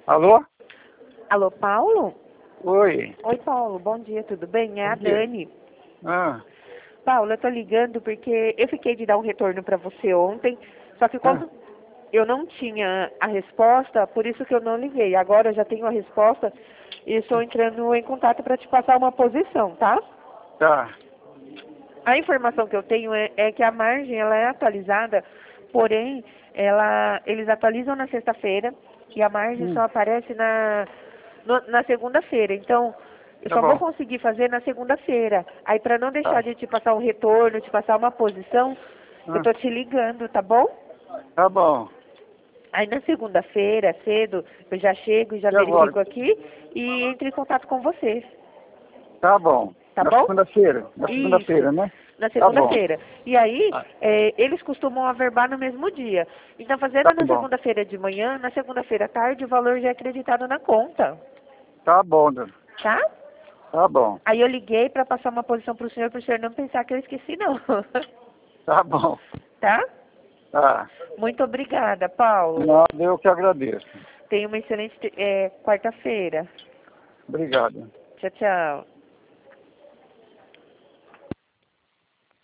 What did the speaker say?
Alô? Alô, Paulo? Oi. Oi, Paulo, bom dia, tudo bem? É a Bom dia. Dani. Ah, Paulo, eu tô ligando porque eu fiquei de dar um retorno para você ontem, só que ah, como eu não tinha a resposta, por isso que eu não liguei. Agora eu já tenho a resposta e estou entrando em contato para te passar uma posição, tá? tá. A informação que eu tenho é que a margem ela é atualizada, porém eles atualizam na sexta-feira e a margem só aparece na segunda-feira. Então, eu Tá só vou bom. conseguir fazer na segunda-feira. Aí, para não deixar Tá. de te passar um retorno, te passar uma posição, eu Ah, tô te ligando, tá bom? tá bom. Aí, na segunda-feira, cedo, eu já chego e já E agora? verifico aqui e entro em contato com você, Tá bom. tá Na bom? segunda-feira. Na Isso, segunda-feira, né? na Tá bom. segunda-feira. E aí, Ah, eles costumam averbar no mesmo dia. Então, tá fazendo na bom. segunda-feira de manhã, na segunda-feira à tarde, o valor já é acreditado na conta, Tá bom, Dani. tá? Tá bom. Aí eu liguei para passar uma posição para o senhor não pensar que eu esqueci, não. Tá bom. Tá? Tá. Muito obrigada, Paulo. Nada, eu que agradeço. Tenha uma excelente quarta-feira. Obrigado. Tchau, tchau.